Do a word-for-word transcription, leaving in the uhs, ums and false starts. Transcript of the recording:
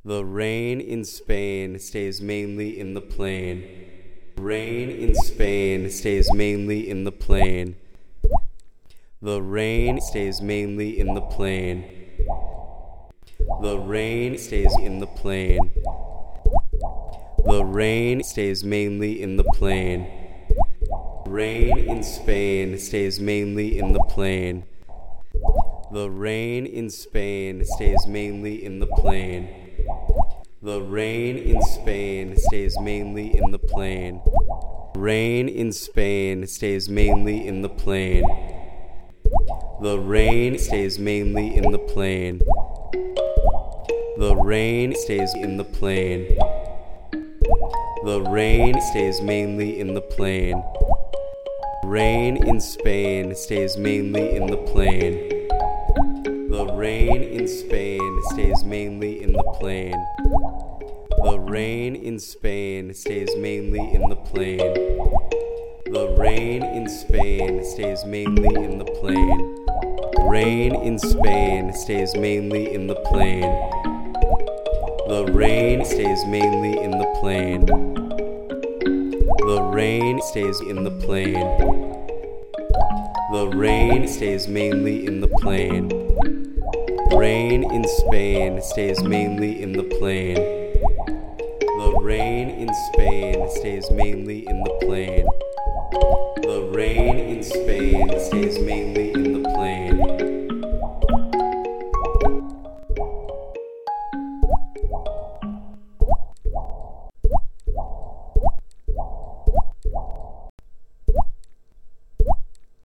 The rain in Spain stays mainly in the plain. Rain in Spain stays mainly in the plain. The rain stays mainly in the plain. The rain stays in the plain. The rain stays mainly in the plain. Rain in Spain stays mainly in the plain. The rain in Spain stays mainly in the plain. The rain in Spain stays mainly in the plain. Rain in Spain stays mainly in the plain. The rain stays mainly in the plain. The rain stays in the plain. The rain stays mainly in the plain. Rain in Spain stays mainly in the plain. The rain in Spain stays mainly in the plain. The rain in Spain stays mainly in the plain. The rain in Spain stays mainly in the plain. Rain in Spain stays mainly in the plain. The rain stays mainly in the plain. The rain stays in the plain. The rain stays mainly in the plain. Rain in Spain stays mainly in the plain. The rain in Spain stays mainly in the plain. The rain in Spain stays mainly in the